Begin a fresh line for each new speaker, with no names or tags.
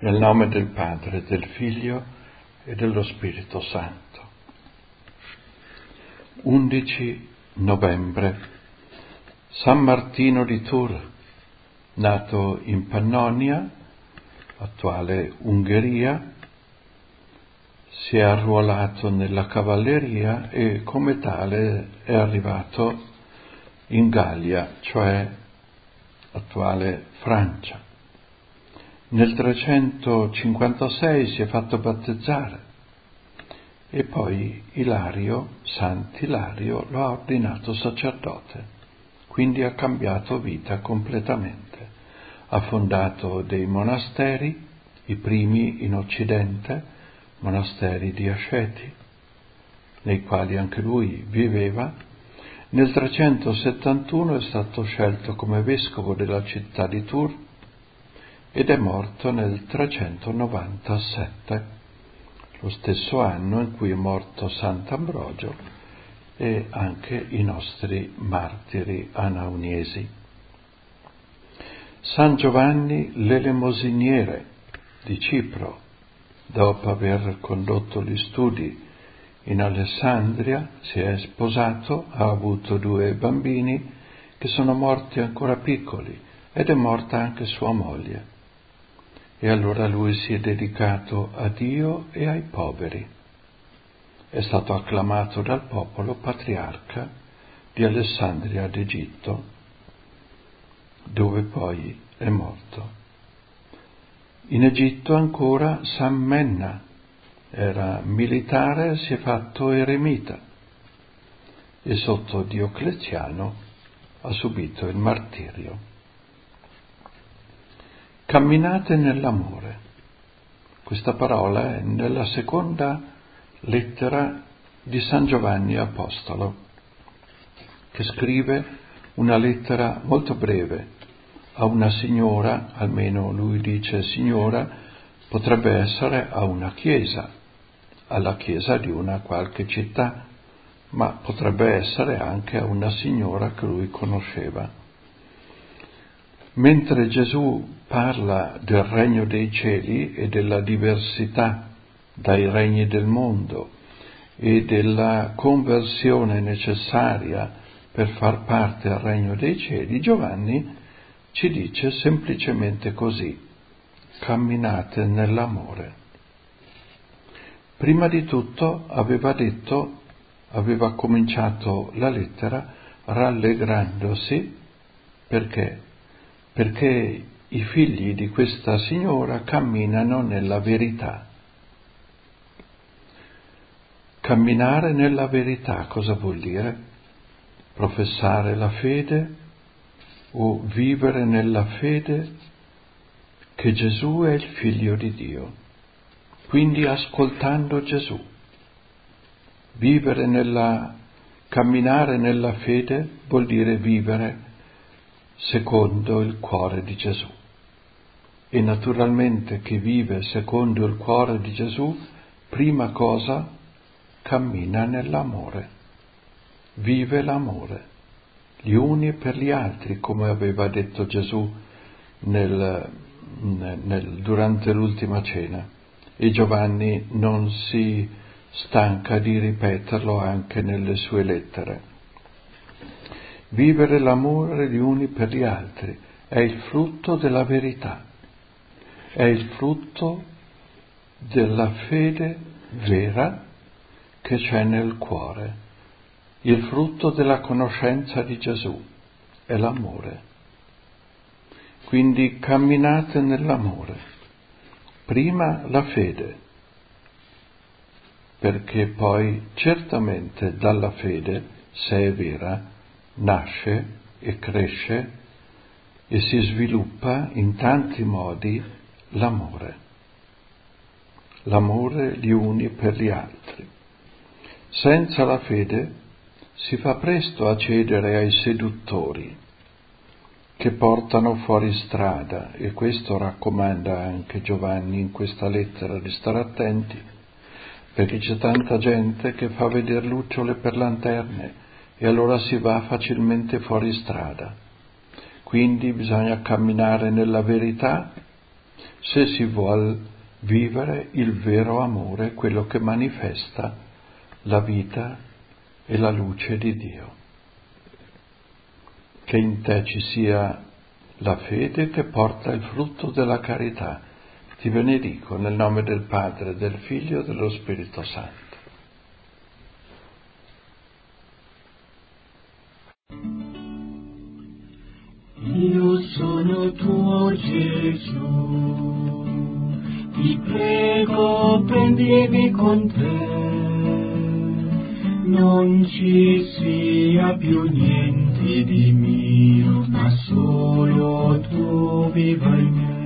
Nel nome del Padre, del Figlio e dello Spirito Santo. 11 novembre. San Martino di Tours, nato in Pannonia, attuale Ungheria, si è arruolato nella cavalleria e come tale è arrivato in Gallia, cioè attuale Francia. Nel 356 si è fatto battezzare e poi Sant'Ilario lo ha ordinato sacerdote, quindi ha cambiato vita completamente. Ha fondato dei monasteri, i primi in Occidente, monasteri di asceti, nei quali anche lui viveva. Nel 371 è stato scelto come vescovo della città di Tours ed è morto nel 397, lo stesso anno in cui è morto Sant'Ambrogio e anche i nostri martiri anauniesi. San Giovanni l'Elemosiniere di Cipro, dopo aver condotto gli studi in Alessandria, si è sposato, ha avuto 2 bambini che sono morti ancora piccoli ed è morta anche sua moglie. E allora lui si è dedicato a Dio e ai poveri. È stato acclamato dal popolo patriarca di Alessandria d'Egitto, dove poi è morto. In Egitto ancora San Menna era militare, si è fatto eremita e sotto Diocleziano ha subito il martirio. Camminate nell'amore. Questa parola è nella seconda lettera di San Giovanni Apostolo, che scrive una lettera molto breve a una signora, almeno lui dice signora, potrebbe essere a una chiesa, alla chiesa di una qualche città, ma potrebbe essere anche a una signora che lui conosceva. Mentre Gesù parla del regno dei cieli e della diversità dai regni del mondo e della conversione necessaria per far parte del regno dei cieli, Giovanni ci dice semplicemente così: camminate nell'amore. Prima di tutto aveva cominciato la lettera rallegrandosi perché i figli di questa signora camminano nella verità. Camminare nella verità cosa vuol dire? Professare la fede o vivere nella fede che Gesù è il Figlio di Dio. Quindi ascoltando Gesù. Camminare nella fede vuol dire vivere secondo il cuore di Gesù. E naturalmente chi vive secondo il cuore di Gesù, prima cosa, cammina nell'amore, vive l'amore, gli uni per gli altri, come aveva detto Gesù durante l'ultima cena. E Giovanni non si stanca di ripeterlo anche nelle sue lettere. Vivere l'amore gli uni per gli altri è il frutto della verità, è il frutto della fede vera che c'è nel cuore, il frutto della conoscenza di Gesù è l'amore. Quindi camminate nell'amore, prima la fede, perché poi certamente dalla fede, se è vera, nasce e cresce e si sviluppa in tanti modi l'amore gli uni per gli altri. Senza la fede si fa presto a cedere ai seduttori che portano fuori strada, e questo raccomanda anche Giovanni in questa lettera, di stare attenti, perché c'è tanta gente che fa vedere lucciole per lanterne e allora si va facilmente fuori strada. Quindi bisogna camminare nella verità se si vuol vivere il vero amore, quello che manifesta la vita e la luce di Dio. Che in te ci sia la fede che porta il frutto della carità. Ti benedico nel nome del Padre, del Figlio e dello Spirito Santo.
Io sono tuo Gesù, ti prego prendimi con te, non ci sia più niente di mio, ma solo tu viva in me.